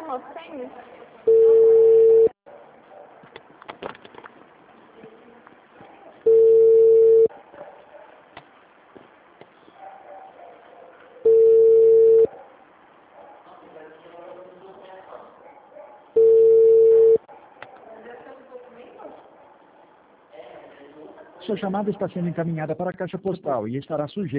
moço, tem? Sua chamada está sendo encaminhada para a caixa postal e estará sujeita